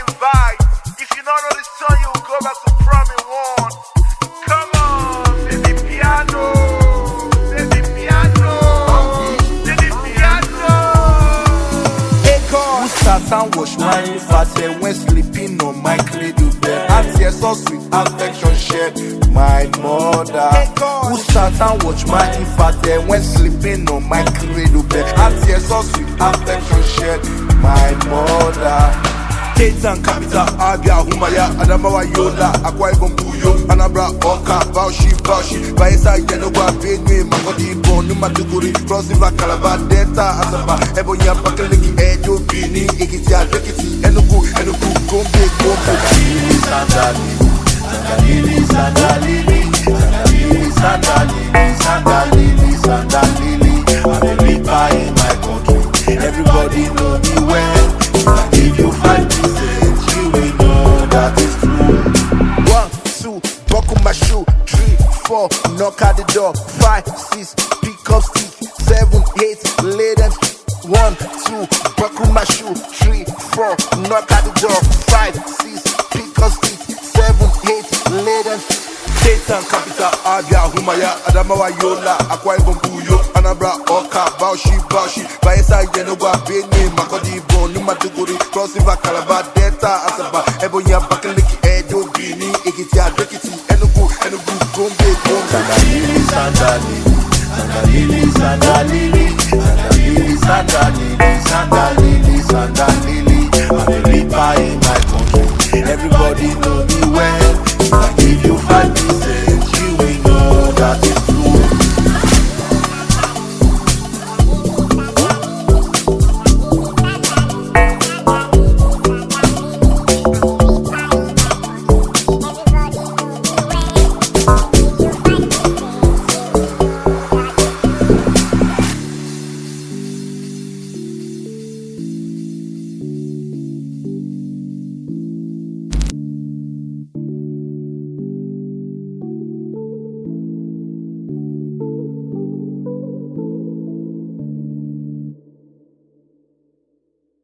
invite. If you don't know the song, you will go back to primary one. Come on, baby piano, baby piano, baby piano. Hey God, who sat and wash my father when sleeping on my cradle bed? And tears so sweet affection shared, my mother. Hey God, who sat and watch my father when sleeping on my cradle bed? And tears so sweet affection shared, my mother. Ketan Capital Abia Humaya Adamawa Yola Akwa Ibom Buyo Anambra Oka Bauchi Bayesa Yenogwa Benue Makodi Bonu Matuguri Cross River Calabar Delta Asaba Ebonya Pakeleki Edo Bini Ekiti Adekiti Enugu Gombe Sandalili Sandalili I'm a reaper in my country. Everybody know me well. If you find me safe, you will know that it's true. 1, 2, buckle my shoe. 3, 4, knock at the door. 5, 6, pick up stick. 7, 8, lay them. 1, 2, buckle my shoe. 3, 4, knock at the door. 5, 6, pick up stick. 7, 8, lay them. Ketan Capital Abia Humaya Adamawa Yola Akwa Ibom Buyo Anambra Oka Bauchi Bayesa Yenogwa Benue Makodi Bonu Matuguri Cross River Calabar Delta Asaba Ebonya Pakeleki Edo Bini Ekiti Adekiti Enugu Gombe Sandalili